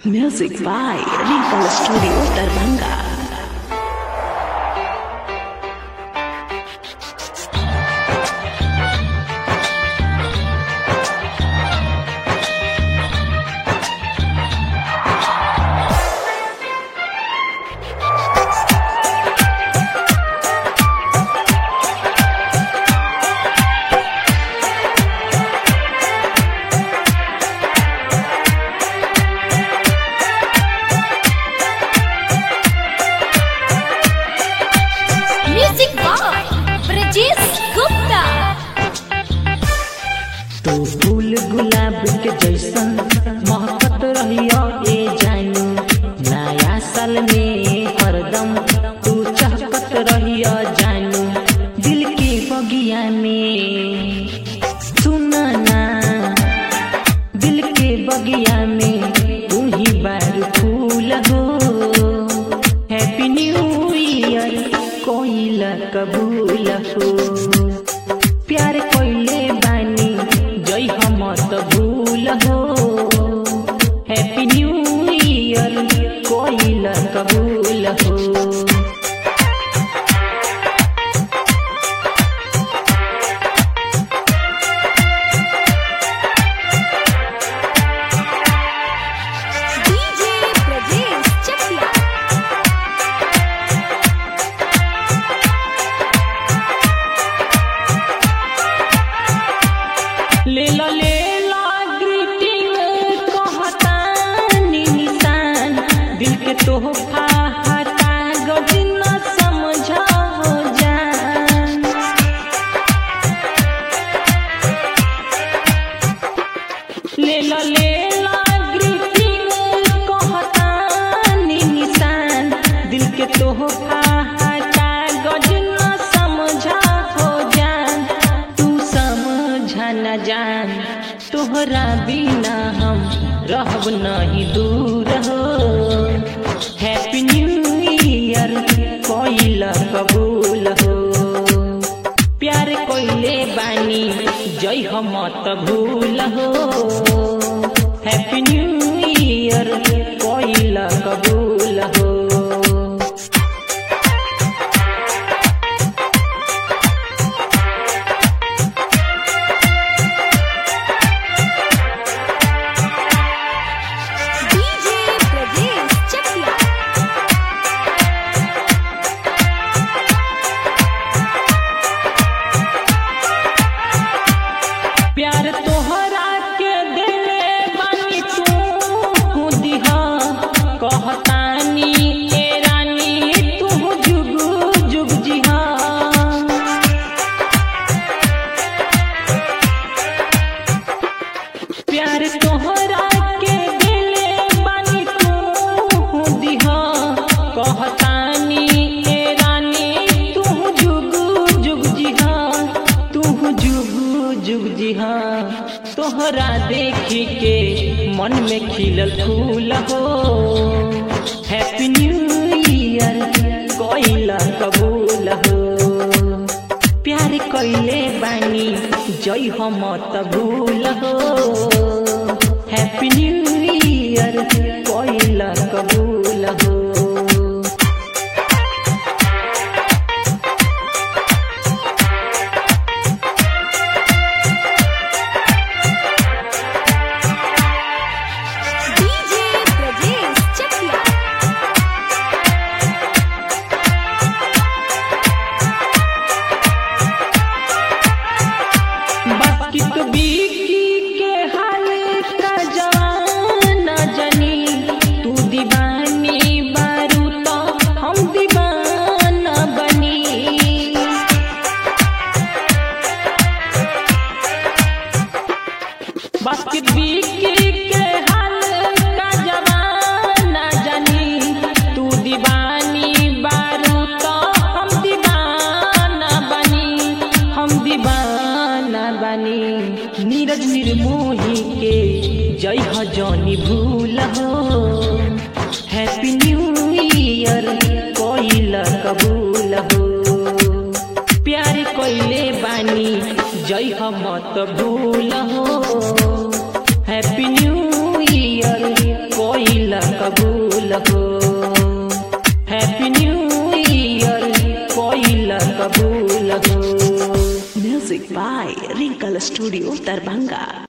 Music by Ripple Studio Darbhanga. तो फूल गुलाब के जैसन महकत रहियो ए जानू, नया साल में हरदम तू चहकत रहियो जानू, दिल के बगिया में सुना ना, दिल के बगिया में तू ही बार फूल हो। हैप्पी न्यू ईयर कोइला कबूल हो, प्यार कोइले बानी जय हम तो भूल हो। हैप्पी न्यू ईयर कोइला कबूल हो। लेला लेला ग्रीटिंग कहतानी निशान, दिल के तोहफा हटा गजिना समझा हो जान। लेला लेला ग्रीटिंग कहतानी निशान, दिल के तोहफा हटा गजिना समझा हो जान। तू समझा न जान, तोहरा बिना हम रहब नहीं दूर हो। हैप्पी न्यू ईयर कोइला कबूल हो, प्यार कोइले बानी जय हम त भूल हो। हैप्पी न्यू ईयर कोइला कबूल हो। प्यार तोहरा के दिले बानी तू दिहा, कहतानी ए रानी तू जुग जुग जिहा। प्यार तोहरा के दिले बानी तू दिहा, कहतानी ए रानी तू जुग जुग जिहा। तू जुग जुग जिहा, तोहरा देखी के मन में खिलल फूल हो। हैप्पी न्यू ईयर कोइला कबूल हो, प्यार कोइले बानी जय हम त भूल हो। हैप्पी न्यू ईयर कोइला कबूल हो। बास्किट बीकी के हाल का जवान जानी, तू दीवान कोइला कबूल हो। हैप्पी न्यू ईयर कोइला कबूल हो। Music by Wrinkle Studio Darbhanga।